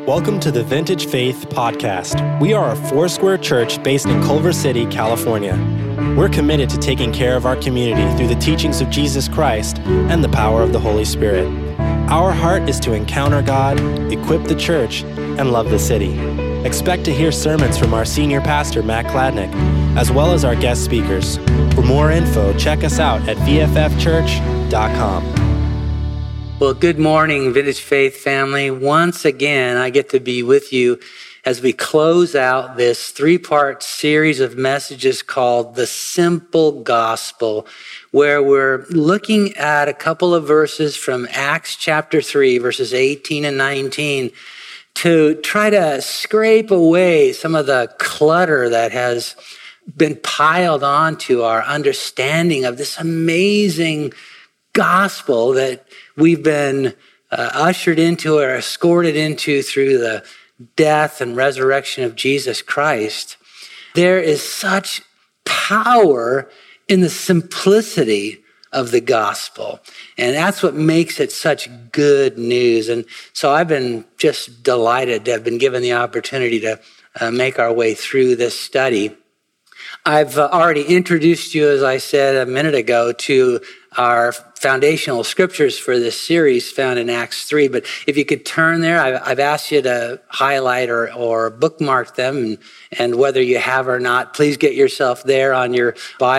Welcome to the Vintage Faith Podcast. We are a Foursquare church based in Culver City, California. We're committed to taking care of our community through the teachings of Jesus Christ and the power of the Holy Spirit. Our heart is to encounter God, equip the church, and love the city. Expect to hear sermons from our senior pastor, Matt Kladnick, as well as our guest speakers. For more info, check us out at vffchurch.com. Well, good morning, Vintage Faith family. Once again, I get to be with you as we close out this three-part series of messages called The Simple Gospel, where we're looking at a couple of verses from Acts chapter 3, verses 18 and 19, to try to scrape away some of the clutter that has been piled onto our understanding of this amazing gospel that we've been ushered into or escorted into through the death and resurrection of Jesus Christ. There is such power in the simplicity of the gospel. And that's what makes it such good news. And so I've been just delighted to have been given the opportunity to make our way through this study. I've already introduced you, as I said a minute ago, to our foundational scriptures for this series found in Acts 3. But if you could turn there, I've asked you to highlight or bookmark them. And whether you have or not, please get yourself there in your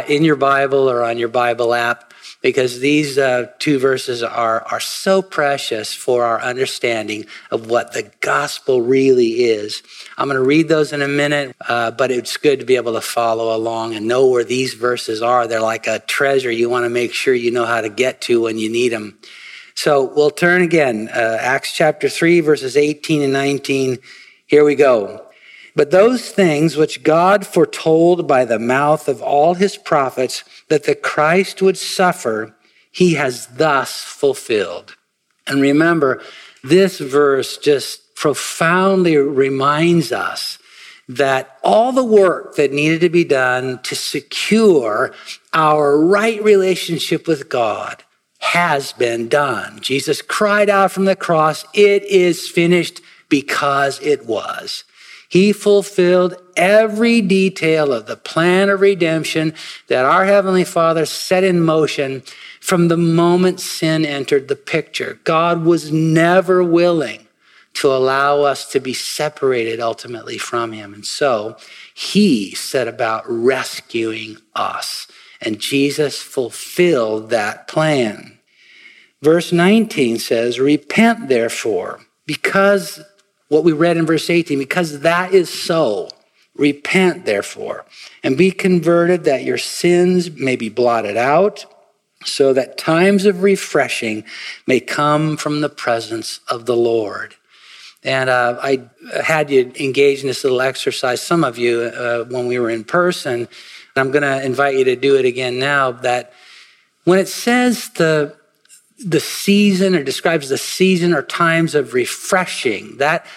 Bible or on your Bible app, because these two verses are so precious for our understanding of what the gospel really is. I'm going to read those in a minute, but it's good to be able to follow along and know where these verses are. They're like a treasure you want to make sure you know how to get to when you need them. So we'll turn again, Acts chapter 3, verses 18 and 19. Here we go. But those things which God foretold by the mouth of all his prophets that the Christ would suffer, he has thus fulfilled. And remember, this verse just profoundly reminds us that all the work that needed to be done to secure our right relationship with God has been done. Jesus cried out from the cross, "It is finished," because it was. He fulfilled every detail of the plan of redemption that our Heavenly Father set in motion from the moment sin entered the picture. God was never willing to allow us to be separated ultimately from him. And so he set about rescuing us. And Jesus fulfilled that plan. Verse 19 says, "Repent therefore," because what we read in verse 18, because that is so. Repent therefore, and be converted that your sins may be blotted out, so that times of refreshing may come from the presence of the Lord. And I had you engage in this little exercise, some of you, when we were in person. And I'm going to invite you to do it again now, that when it says the season, or describes the season or times of refreshing, that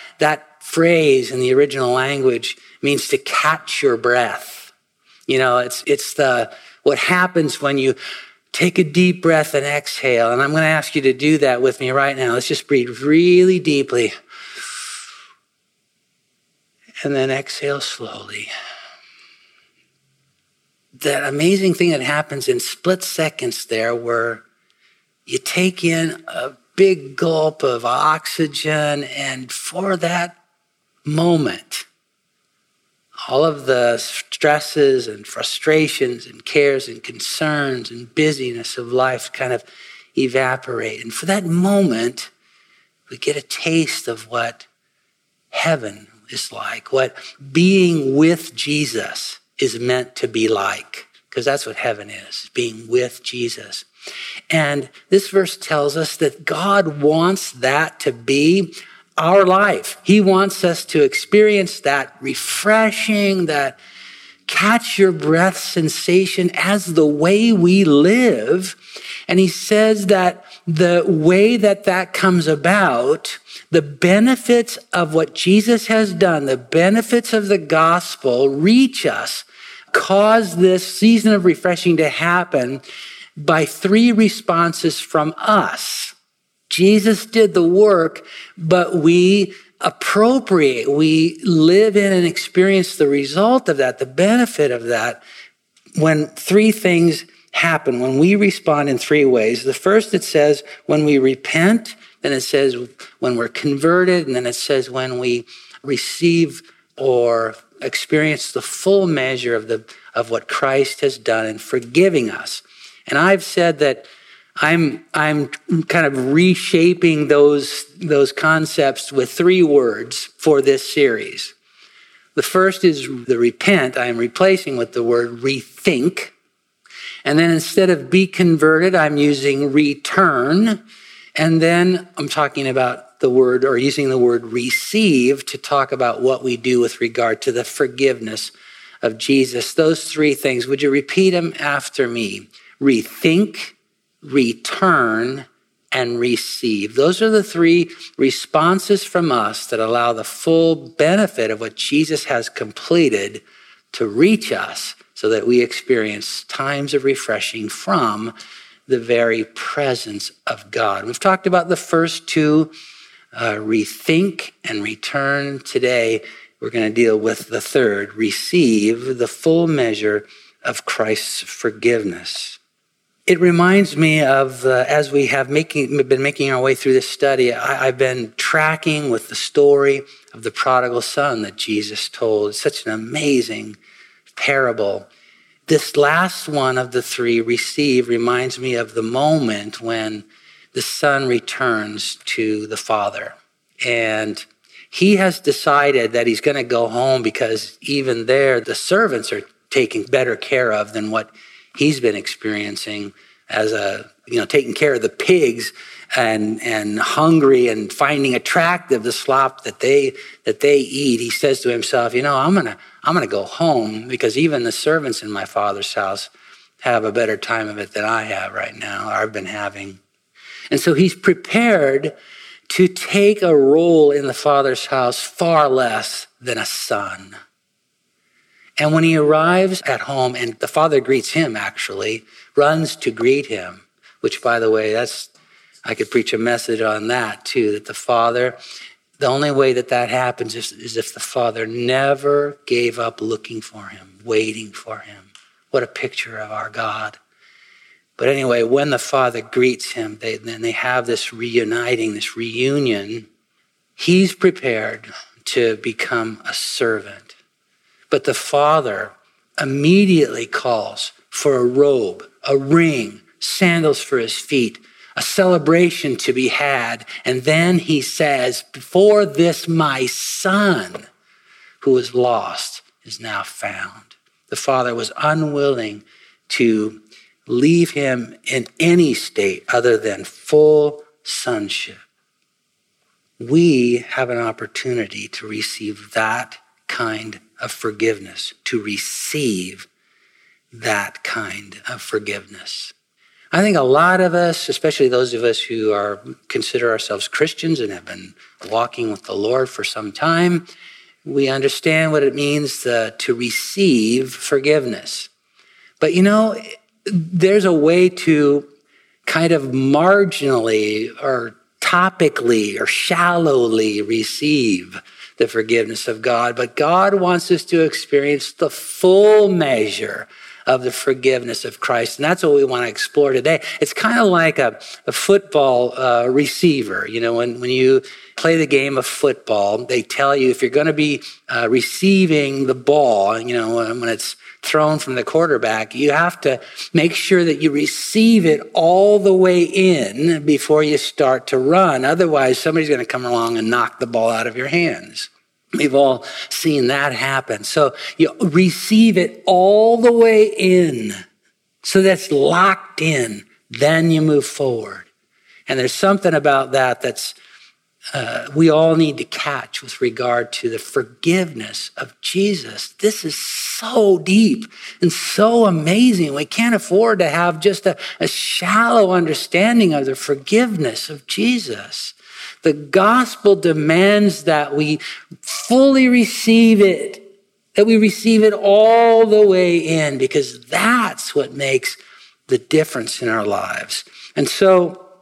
phrase in the original language means to catch your breath. You know, it's what happens when you take a deep breath and exhale. And I'm going to ask you to do that with me right now. Let's just breathe really deeply. And then exhale slowly. That amazing thing that happens in split seconds there, where you take in a big gulp of oxygen, and for that moment, all of the stresses and frustrations and cares and concerns and busyness of life kind of evaporate. And for that moment, we get a taste of what heaven is like, what being with Jesus is meant to be like, because that's what heaven is, being with Jesus. And this verse tells us that God wants that to be our life. He wants us to experience that refreshing, that catch your breath sensation as the way we live. And he says that the way that comes about, the benefits of what Jesus has done, the benefits of the gospel reach us, cause this season of refreshing to happen by three responses from us. Jesus did the work, but we appropriate, we live in and experience the result of that, the benefit of that, when three things happen, when we respond in three ways. The first, it says when we repent, then it says when we're converted, and then it says when we receive or experience the full measure of what Christ has done in forgiving us. And I've said that I'm kind of reshaping those concepts with three words for this series. The first is the repent. I am replacing with the word rethink. And then instead of be converted, I'm using return. And then I'm talking about the word, or using the word receive, to talk about what we do with regard to the forgiveness of Jesus. Those three things. Would you repeat them after me? Rethink, return, and receive. Those are the three responses from us that allow the full benefit of what Jesus has completed to reach us, so that we experience times of refreshing from the very presence of God. We've talked about the first two, rethink and return. Today, we're going to deal with the third, receive the full measure of Christ's forgiveness. It reminds me of, as we have been making our way through this study, I've been tracking with the story of the prodigal son that Jesus told. It's such an amazing parable. This last one of the three, receive, reminds me of the moment when the son returns to the father. And he has decided that he's going to go home because even there, the servants are taken better care of than what he's been experiencing as taking care of the pigs and hungry and finding attractive the slop that they eat. He says to himself, I'm gonna go home because even the servants in my father's house have a better time of it than I have right now, or I've been having. And so he's prepared to take a role in the father's house far less than a son. And when he arrives at home, and the father greets him, actually, runs to greet him, which, by the way, I could preach a message on that too, that the only way that happens is if the father never gave up looking for him, waiting for him. What a picture of our God. But anyway, when the father greets him, then they have this reuniting, this reunion. He's prepared to become a servant. But the father immediately calls for a robe, a ring, sandals for his feet, a celebration to be had. And then he says, "For this my son who was lost is now found." The father was unwilling to leave him in any state other than full sonship. We have an opportunity to receive that kind of forgiveness, to receive that kind of forgiveness. I think a lot of us, especially those of us who consider ourselves Christians and have been walking with the Lord for some time, we understand what it means to receive forgiveness. But there's a way to kind of marginally or topically or shallowly receive the forgiveness of God. But God wants us to experience the full measure of the forgiveness of Christ. And that's what we want to explore today. It's kind of like a football receiver. When you play the game of football, they tell you if you're going to be receiving the ball, when it's thrown from the quarterback, you have to make sure that you receive it all the way in before you start to run. Otherwise, somebody's going to come along and knock the ball out of your hands. We've all seen that happen. So you receive it all the way in, so that's locked in. Then you move forward. And there's something about that's we all need to catch with regard to the forgiveness of Jesus. This is so deep and so amazing. We can't afford to have just a shallow understanding of the forgiveness of Jesus. The gospel demands that we fully receive it, that we receive it all the way in, because that's what makes the difference in our lives. And so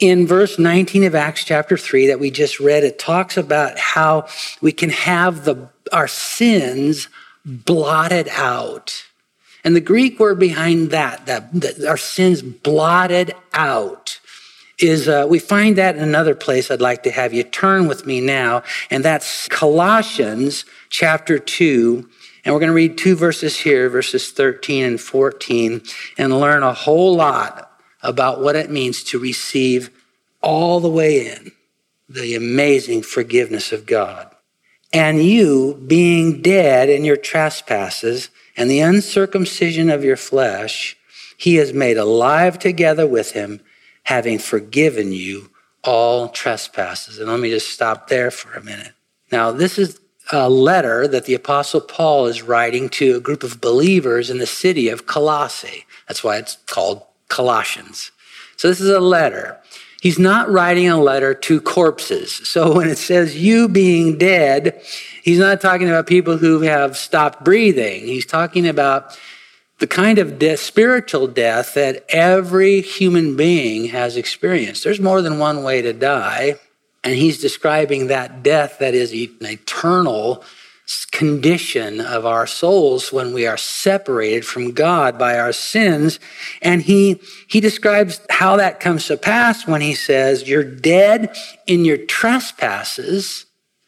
In verse 19 of Acts chapter 3 that we just read, it talks about how we can have our sins blotted out. And the Greek word behind that our sins blotted out, is we find that in another place. I'd like to have you turn with me now, and that's Colossians chapter 2. And we're going to read 2 verses here, verses 13 and 14, and learn a whole lot about what it means to receive all the way in the amazing forgiveness of God. And you, being dead in your trespasses and the uncircumcision of your flesh, he has made alive together with him, having forgiven you all trespasses. And let me just stop there for a minute. Now, this is a letter that the Apostle Paul is writing to a group of believers in the city of Colossae. That's why it's called Colossians. So this is a letter. He's not writing a letter to corpses. So when it says you being dead, he's not talking about people who have stopped breathing. He's talking about the kind of spiritual death that every human being has experienced. There's more than one way to die. And he's describing that death that is an eternal condition of our souls when we are separated from God by our sins. And he describes how that comes to pass when he says, you're dead in your trespasses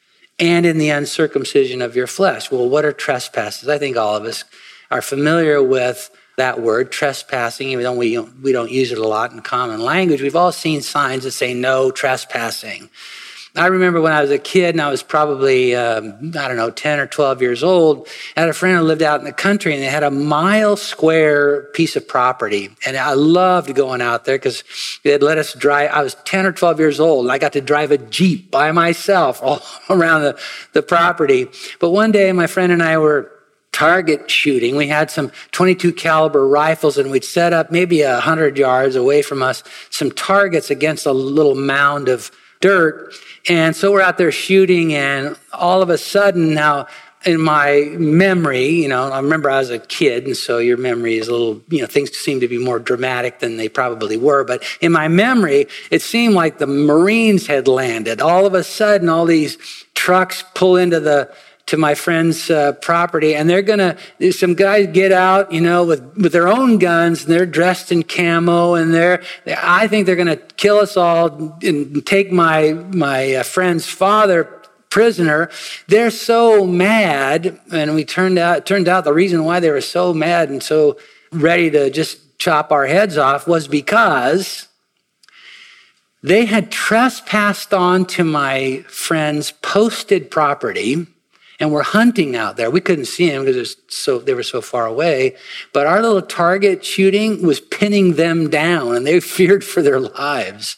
and in the uncircumcision of your flesh. Well, what are trespasses? I think all of us are familiar with that word, trespassing, even though we don't use it a lot in common language. We've all seen signs that say no trespassing. I remember when I was a kid and I was probably, 10 or 12 years old, I had a friend who lived out in the country and they had a mile square piece of property. And I loved going out there because they'd let us drive. I was 10 or 12 years old and I got to drive a Jeep by myself all around the property. But one day my friend and I were target shooting. We had some 22 caliber rifles and we'd set up maybe 100 yards away from us some targets against a little mound of dirt. And so we're out there shooting and all of a sudden now in my memory, I remember I was a kid and so your memory is a little, things seem to be more dramatic than they probably were. But in my memory, it seemed like the Marines had landed. All of a sudden, all these trucks pull into my friend's property, and some guys get out, with their own guns, and they're dressed in camo, and I think they're gonna kill us all and take my friend's father prisoner. They're so mad, and it turned out the reason why they were so mad and so ready to just chop our heads off was because they had trespassed onto my friend's posted property. And we're hunting out there. We couldn't see them because they were so far away. But our little target shooting was pinning them down, and they feared for their lives.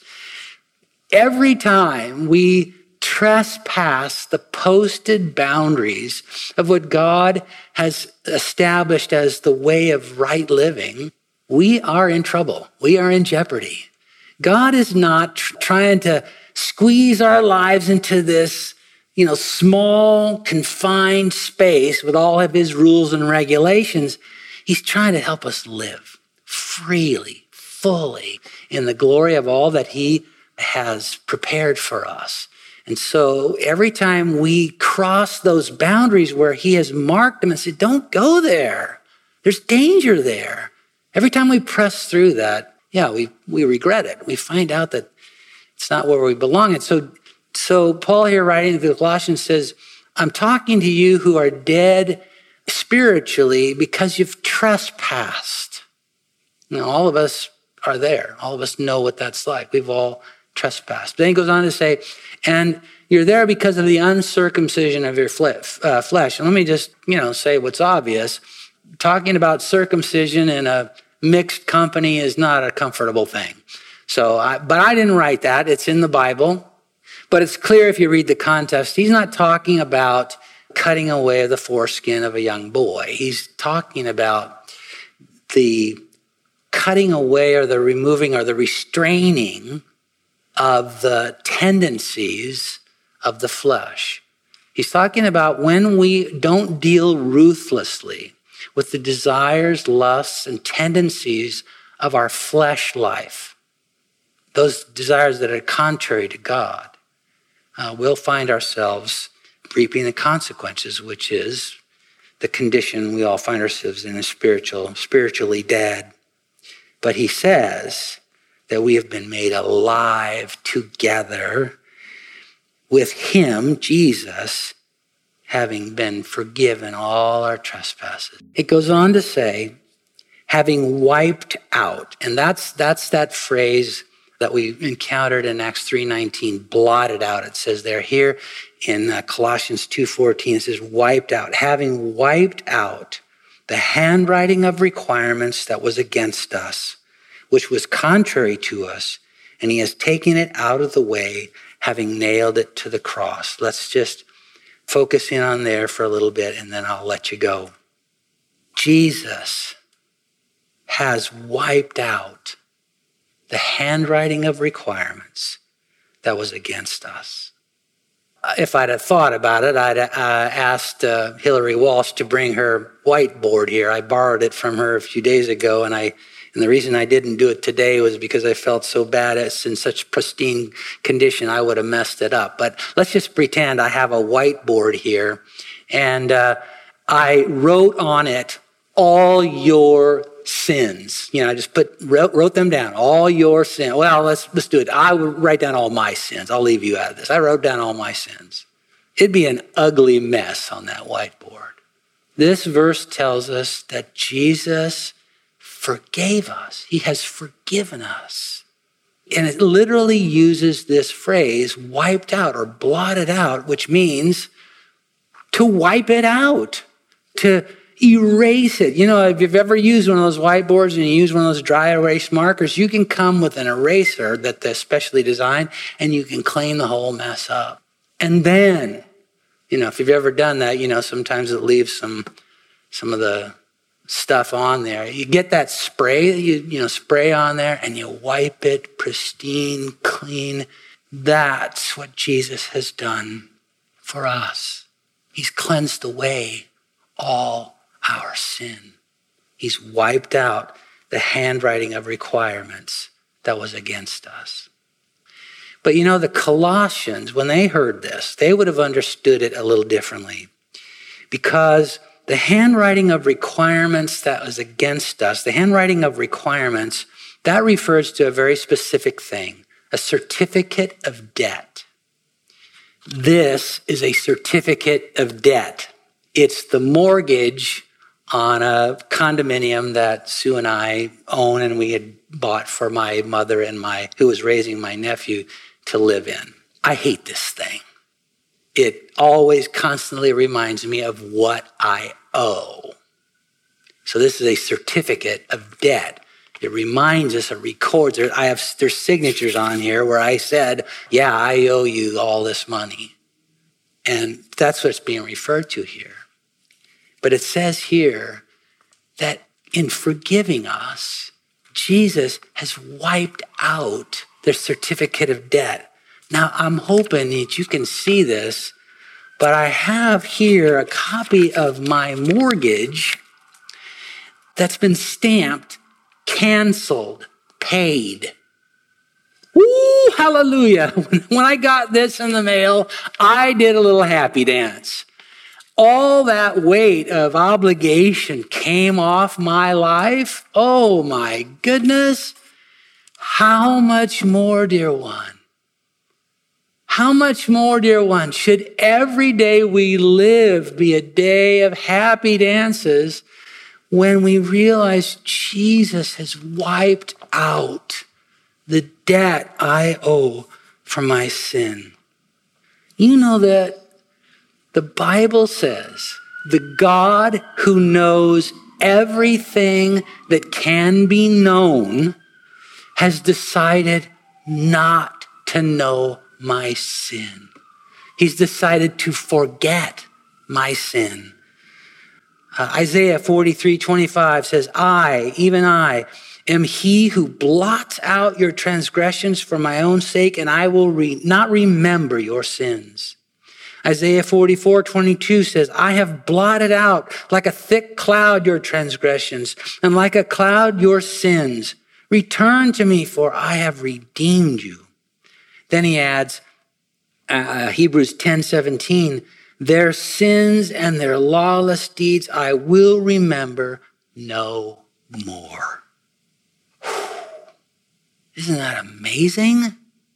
Every time we trespass the posted boundaries of what God has established as the way of right living, we are in trouble. We are in jeopardy. God is not trying to squeeze our lives into this small, confined space with all of his rules and regulations. He's trying to help us live freely, fully in the glory of all that he has prepared for us. And so every time we cross those boundaries where he has marked them and said, don't go there. There's danger there. Every time we press through that, we regret it. We find out that it's not where we belong. And so Paul here writing to the Colossians says, I'm talking to you who are dead spiritually because you've trespassed. All of us are there. All of us know what that's like. We've all trespassed. Then he goes on to say, and you're there because of the uncircumcision of your flesh. And let me just, say what's obvious. Talking about circumcision in a mixed company is not a comfortable thing. But I didn't write that. It's in the Bible. But it's clear if you read the context, he's not talking about cutting away the foreskin of a young boy. He's talking about the cutting away or the removing or the restraining of the tendencies of the flesh. He's talking about when we don't deal ruthlessly with the desires, lusts, and tendencies of our flesh life. those desires that are contrary to God, we'll find ourselves reaping the consequences, which is the condition we all find ourselves in, spiritually dead. But he says that we have been made alive together with him, Jesus, having been forgiven all our trespasses. It goes on to say, having wiped out, and that's that phrase that we encountered in Acts 3:19, blotted out. It says there. Here in Colossians 2:14, it says wiped out, having wiped out the handwriting of requirements that was against us, which was contrary to us, and he has taken it out of the way, having nailed it to the cross. Let's just focus in on there for a little bit, and then I'll let you go. Jesus has wiped out the handwriting of requirements that was against us. If I'd have thought about it, I'd asked Hillary Walsh to bring her whiteboard here. I borrowed it from her a few days ago, and the reason I didn't do it today was because I felt so bad. It's in such pristine condition, I would have messed it up. But let's just pretend I have a whiteboard here, and I wrote on it all your sins. I just wrote them down, all your sins. Well, let's do it. I would write down all my sins. I'll leave you out of this. I wrote down all my sins. It'd be an ugly mess on that whiteboard. This verse tells us that Jesus forgave us. He has forgiven us. And it literally uses this phrase, wiped out or blotted out, which means to wipe it out, to erase it. If you've ever used one of those whiteboards and you use one of those dry erase markers, you can come with an eraser that they're specially designed and you can clean the whole mess up. And then, if you've ever done that, sometimes it leaves some of the stuff on there. You get that spray that you spray on there and you wipe it pristine, clean. That's what Jesus has done for us. He's cleansed away all our sin. He's wiped out the handwriting of requirements that was against us. But the Colossians, when they heard this, they would have understood it a little differently, because the handwriting of requirements that was against us, the handwriting of requirements, that refers to a very specific thing, a certificate of debt. This is a certificate of debt. It's the mortgage on a condominium that Sue and I own and we had bought for my mother and who was raising my nephew to live in. I hate this thing. It always constantly reminds me of what I owe. So this is a certificate of debt. It reminds us, it records. There's signatures on here where I said, yeah, I owe you all this money. And that's what's being referred to here. But it says here that in forgiving us, Jesus has wiped out their certificate of debt. Now, I'm hoping that you can see this, but I have here a copy of my mortgage that's been stamped, canceled, paid. Woo, hallelujah. When I got this in the mail, I did a little happy dance. All that weight of obligation came off my life. Oh my goodness. How much more, dear one? How much more, dear one, should every day we live be a day of happy dances when we realize Jesus has wiped out the debt I owe for my sin? You know that the Bible says the God who knows everything that can be known has decided not to know my sin. He's decided to forget my sin. Isaiah 43:25 says, I, even I, am he who blots out your transgressions for my own sake, and I will not remember your sins. Isaiah 44:22 says, I have blotted out like a thick cloud your transgressions, and like a cloud your sins. Return to me, for I have redeemed you. Then he adds, Hebrews 10:17, their sins and their lawless deeds I will remember no more. Isn't that amazing?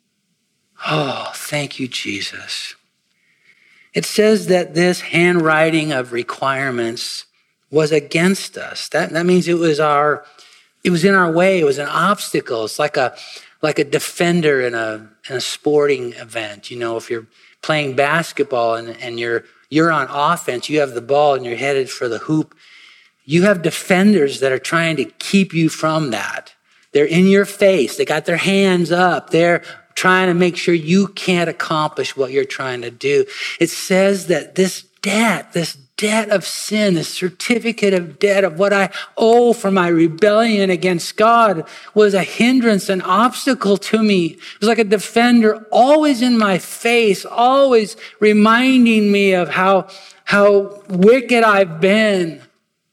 Oh, thank you, Jesus. It says that this handwriting of requirements was against us. That means it was in our way. It was an obstacle. It's like a defender in a sporting event. You know, if you're playing basketball and you're on offense, you have the ball and you're headed for the hoop. You have defenders that are trying to keep you from that. They're in your face. They got their hands up. They're trying to make sure you can't accomplish what you're trying to do. It says that this debt of sin, this certificate of debt of what I owe for my rebellion against God was a hindrance, an obstacle to me. It was like a defender always in my face, always reminding me of how wicked I've been.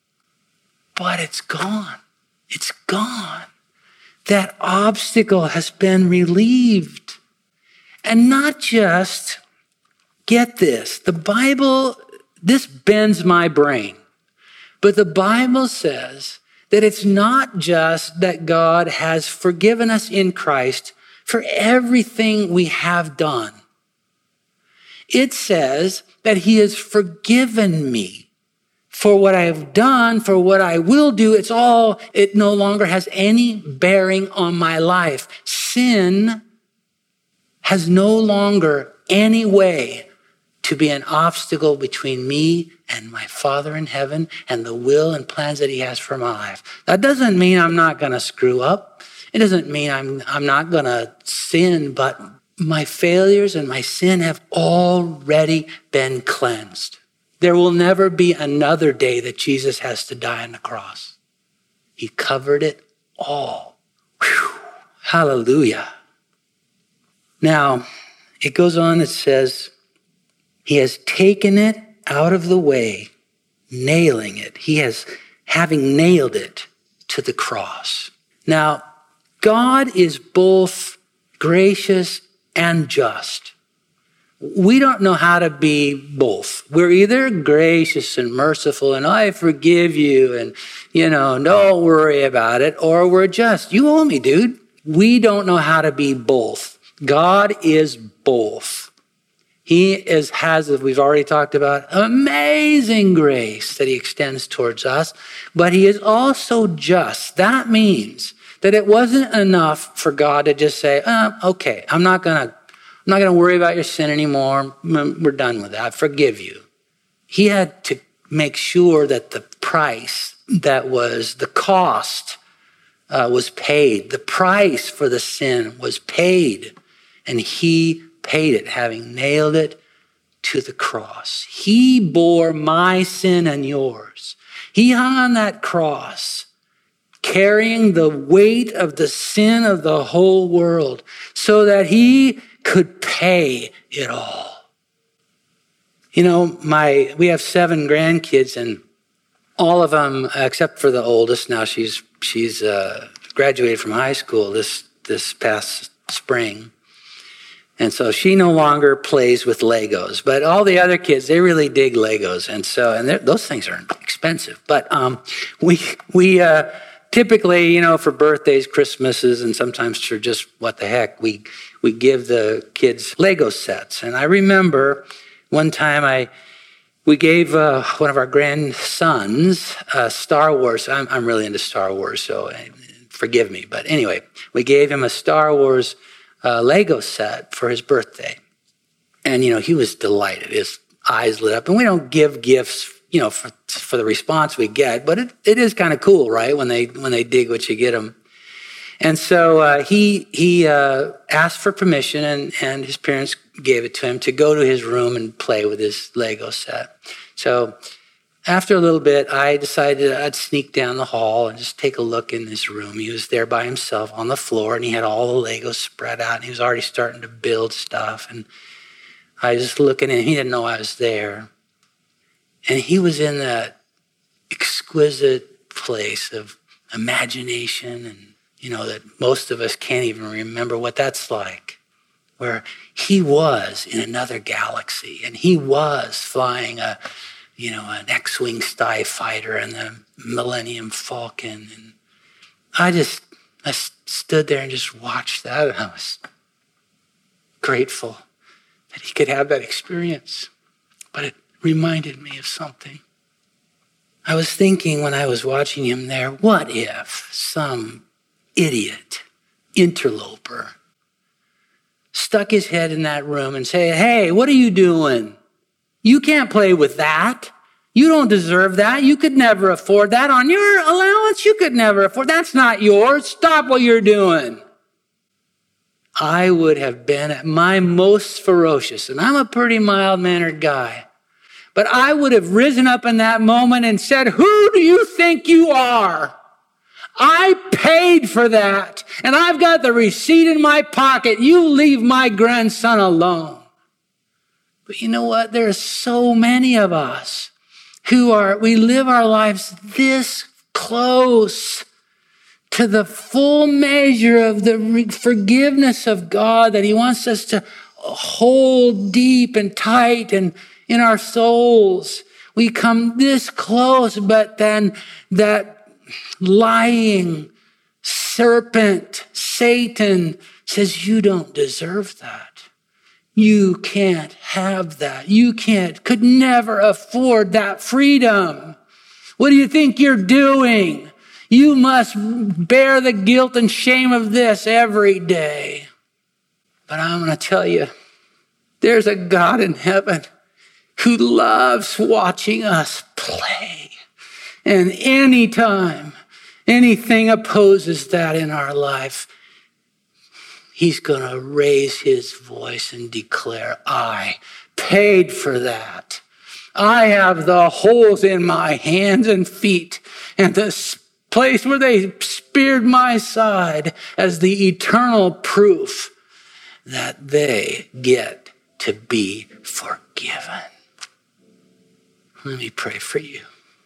But it's gone. It's gone. That obstacle has been relieved. And not just, get this, the Bible, this bends my brain, but the Bible says that it's not just that God has forgiven us in Christ for everything we have done. It says that he has forgiven me for what I have done, for what I will do. It no longer has any bearing on my life. Sin has no longer any way to be an obstacle between me and my Father in heaven and the will and plans that he has for my life. That doesn't mean I'm not going to screw up. It doesn't mean I'm not going to sin, but my failures and my sin have already been cleansed. There will never be another day that Jesus has to die on the cross. He covered it all. Whew. Hallelujah. Now, it goes on, it says, he has taken it out of the way, nailing it. Having nailed it to the cross. Now, God is both gracious and just. We don't know how to be both. We're either gracious and merciful and I forgive you and, don't worry about it, or we're just, you owe me, dude. We don't know how to be both. God is both. He has, as we've already talked about, amazing grace that he extends towards us, but he is also just. That means that it wasn't enough for God to just say, okay, I'm not going to worry about your sin anymore. We're done with that. I forgive you. He had to make sure that the price, that was the cost, was paid. The price for the sin was paid. And he paid it, having nailed it to the cross. He bore my sin and yours. He hung on that cross, carrying the weight of the sin of the whole world so that he could pay it all. We have 7 grandkids, and all of them, except for the oldest, now she's graduated from high school this past spring. And so she no longer plays with Legos, but all the other kids, they really dig Legos. And those things are expensive. But we typically, for birthdays, Christmases, and sometimes for just what the heck, we give the kids Lego sets. And I remember one time we gave one of our grandsons Star Wars. I'm really into Star Wars, so forgive me. But anyway, we gave him a Star Wars Lego set for his birthday. And, he was delighted. His eyes lit up. And we don't give gifts, for the response we get, but it is kind of cool, right? When they dig what you get them. And so he asked for permission, and his parents gave it to him to go to his room and play with his Lego set. So after a little bit, I decided I'd sneak down the hall and just take a look in his room. He was there by himself on the floor, and he had all the Legos spread out, and he was already starting to build stuff. And I was just looking, and he didn't know I was there. And he was in that exquisite place of imagination and that most of us can't even remember what that's like, where he was in another galaxy and he was flying an X-Wing TIE fighter and the Millennium Falcon. And I stood there and just watched that, and I was grateful that he could have that experience. But it reminded me of something. I was thinking when I was watching him there, what if some idiot interloper stuck his head in that room and said, "Hey, what are you doing? You can't play with that. You don't deserve that. You could never afford that. On your allowance, you could never afford. That's not yours. Stop what you're doing." I would have been at my most ferocious, and I'm a pretty mild-mannered guy, but I would have risen up in that moment and said, "Who do you think you are? I paid for that, and I've got the receipt in my pocket. You leave my grandson alone." But you know what? There are so many of us we live our lives this close to the full measure of the forgiveness of God that he wants us to hold deep and tight and in our souls. We come this close, but then that lying serpent, Satan, says, "You don't deserve that. You can't have that. You could never afford that freedom. What do you think you're doing? You must bear the guilt and shame of this every day." But I'm going to tell you, there's a God in heaven who loves watching us play. And anytime anything opposes that in our life, he's going to raise his voice and declare, "I paid for that. I have the holes in my hands and feet and the place where they speared my side as the eternal proof that they get to be forgiven." Let me pray for you.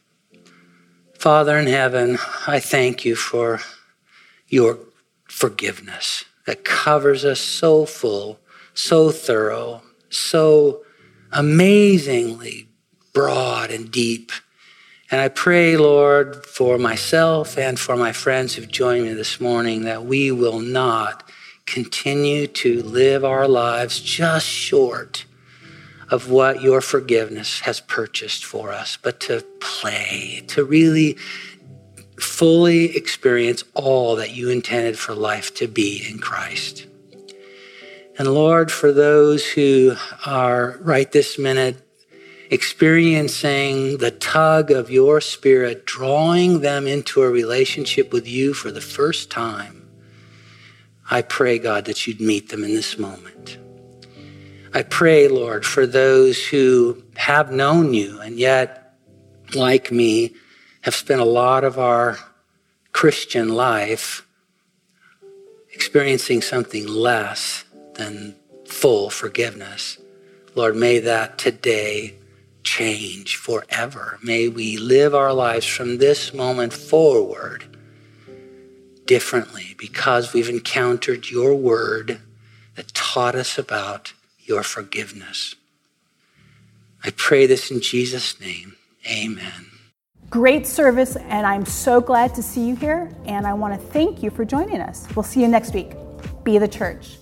Father in heaven, I thank you for your forgiveness that covers us so full, so thorough, so amazingly broad and deep. And I pray, Lord, for myself and for my friends who've joined me this morning, that we will not continue to live our lives just short of what your forgiveness has purchased for us, but to play, to really fully experience all that you intended for life to be in Christ. And Lord, for those who are right this minute experiencing the tug of your Spirit, drawing them into a relationship with you for the first time, I pray, God, that you'd meet them in this moment. I pray, Lord, for those who have known you and yet, like me, have spent a lot of our Christian life experiencing something less than full forgiveness. Lord, may that today change forever. May we live our lives from this moment forward differently because we've encountered your word that taught us about your forgiveness. I pray this in Jesus' name. Amen. Great service, and I'm so glad to see you here, and I want to thank you for joining us. We'll see you next week. Be the church.